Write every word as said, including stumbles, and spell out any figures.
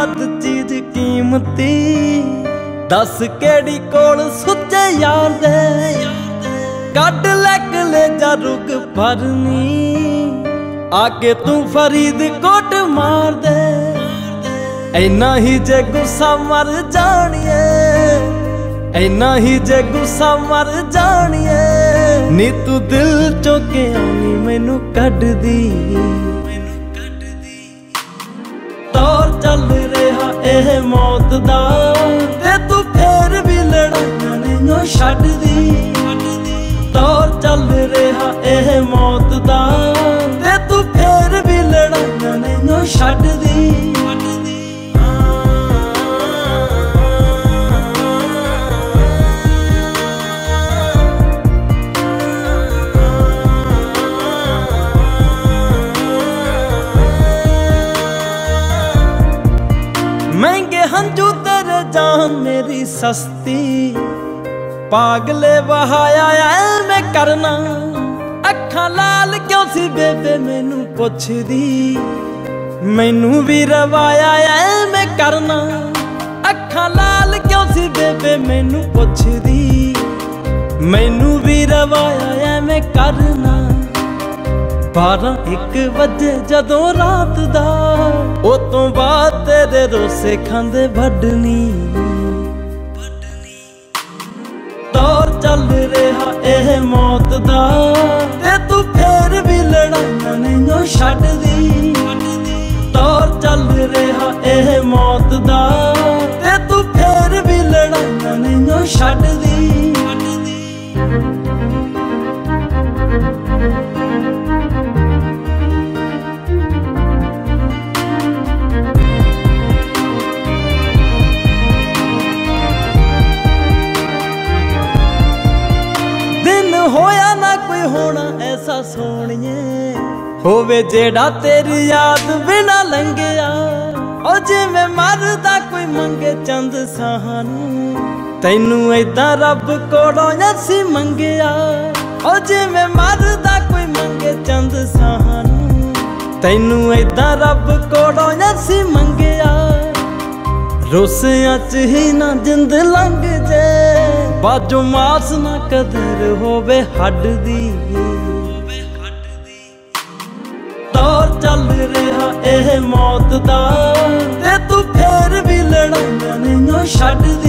ਵੱਧ ਚੀਜ਼ ਕੀਮਤੀ दस केड़ी कोल सुचे यार दे कड ले कलेजा रुक भरनी आके तू फरीदकोट मार दे ऐना ही जे गुस्सा मर जानिए ऐना ही जे गुस्सा मर जानिए नी तू दिल चो के आनी मैनू कड दी दौर चल रहा एह मौत दा ते तू फिर भी लड़ाइयां नहीं छड्ड दी दौर चल रहा एह मौत दा ते तू फिर भी लड़ाइयां नहीं छड्ड दी महंगे हंजू तेरे जान मेरी सस्ती पागले बहाया ऐ मैं करना अखां लाल क्यों सी बेबे मैनू पुछदी मैनू भी रवाया ऐ मैं करना अखां लाल क्यों सी बेबे मैनू पुछदी मैनू भी रवाया ऐ मैं करना बारह एक वजे जदों रात दा ओ तो बाद तेरे रोसे खांदे वड्डनी दौर चल रहा एह मौत दा ते तू फिर भी लड़ाइयां नहीं छड्ड दी दौर चल रहा एह मौत दा ते तू फिर भी लड़ाइयां नहीं छड्ड दी होया ना कोई होना ऐसा सोनिए होवे जेड़ा तेरी याद बिना लंघिया ओ जिवें मरदा कोई मंगे चंद सानू तैनू ऐदां रब कोलों असीं मंगिया ओ जिवें मरदा कोई मंगे चंद सानू तैनू ऐदां रब कोलों असीं मंगिया रोसियां च ही ना जिंद लंघ जे बाजो मास ना कदर होवे हड दी दौर चल रहा एह मौत दा ते तू फिर भी लड़ाइयां नहीं छड्ड दी